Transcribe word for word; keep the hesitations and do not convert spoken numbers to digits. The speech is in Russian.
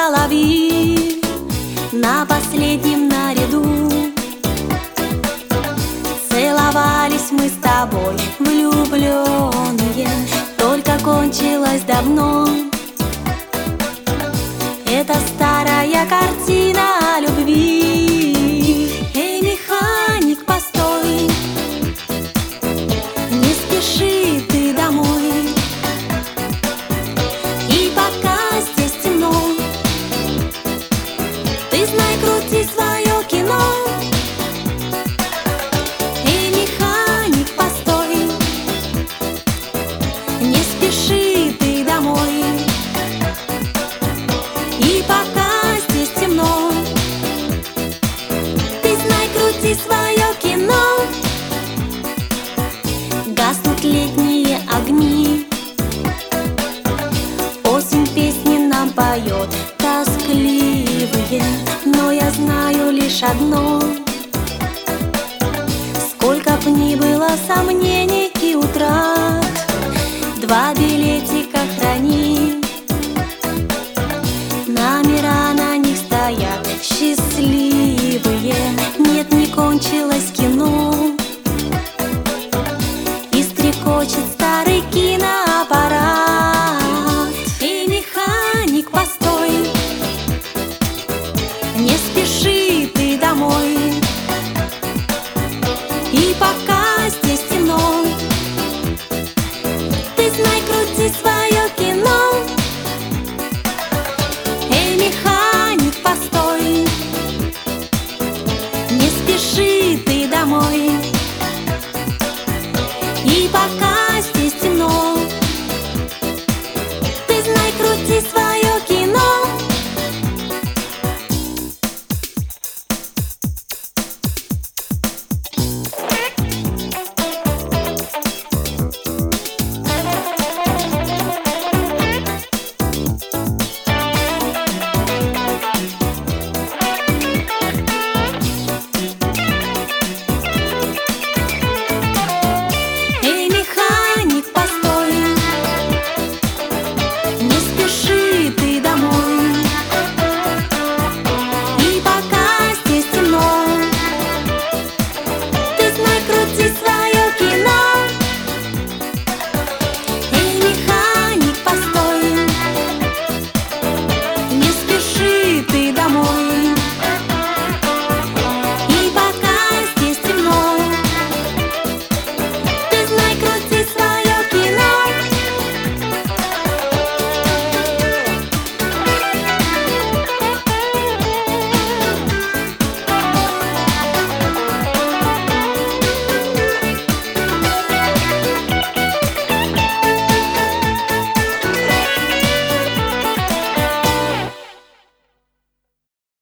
соловьи на последнем наряду. Целовались мы с тобой, влюбленные, только кончилось давно. Это старая картина любви. Эй, механик, постой, не спеши ты домой. И пока здесь темно, ты знай, крути свое кино. Эй, механик, постой, не спеши ты домой. И пока здесь темно, ты знай, крути свое кино. Гаснут летние огни, осень песни нам поет тоскливые, но я знаю лишь одно: сколько б ни было сомнений и утрат, два билетика храни. Номера на них стоят счастливые. Нет, не кончилось кино, и стрекочет старый киноаппарат. Эй, механик, постой, не спеши ты домой. И пока здесь темно, ты знай, крути свое кино. Эй, механик, постой, не спеши ты домой. И пока